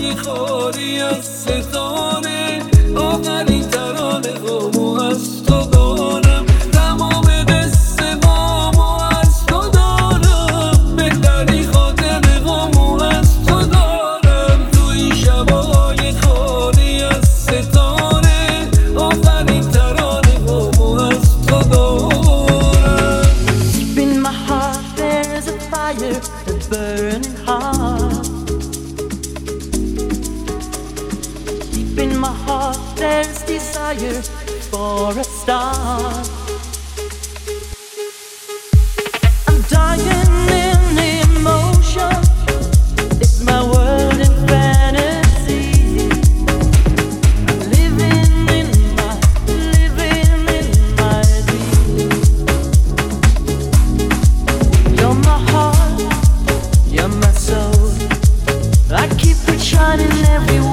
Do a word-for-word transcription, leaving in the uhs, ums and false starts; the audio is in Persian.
شبای خالی از ستاره، آخرین ترانه هامو از تو دارم، تمام قصه هامو از تو دارم، بهترین خاطره هامو از تو دارم. تو این شبای خالی از ستاره، آخرین ترانه هامو از تو دارم. Deep in my heart there's a fire, a burning heart. Deep in my heart there's desire for a star. I'm dying in emotion, it's my world in fantasy. I'm living in my, living in my dream. You're my heart, you're my soul. I keep it shining everywhere.